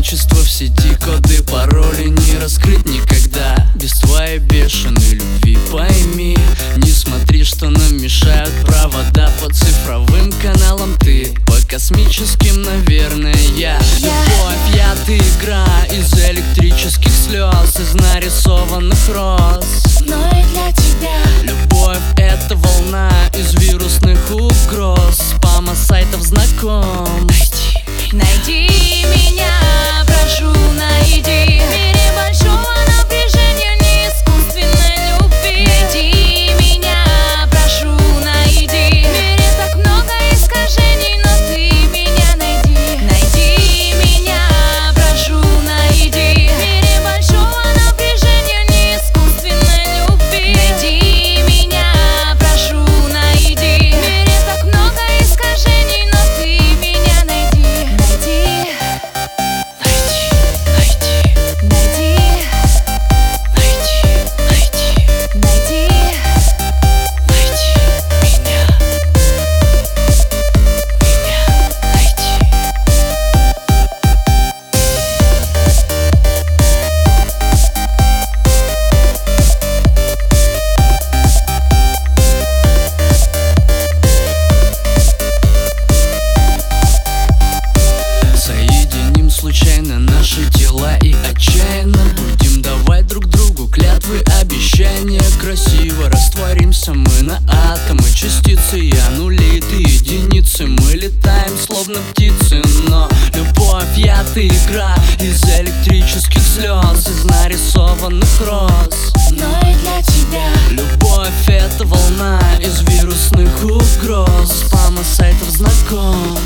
одиночество в сети, коды, пароли не раскрыть никогда. Без твоей бешеной любви пойми, не смотри, что нам мешают провода. По цифровым каналам ты, по космическим, наверное, я. Любовь, я, ты, игра из электрических слез, из нарисованных роз. Но и для тебя любовь — это волна из вирусных угроз, спама сайтов знаком. Найди меня, прошу, найди. В мире большого напряжения, не искусственной любви. Найди меня, прошу, найди. В мире так много искажений, но ты меня найди. Найди меня, прошу, найди. В мире большого напряжения, не искусственной любви. Найди меня, прошу, найди. В мире так много искажений, но ты меня найди. Случайно наши тела и отчаянно будем давать друг другу клятвы, обещания. Красиво растворимся мы на атомы, частицы, я нули, ты единицы. Мы летаем словно птицы, но любовь, я, ты, игра из электрических слез, из нарисованных роз. Но и для тебя любовь — это волна из вирусных угроз, спама сайтов знаком.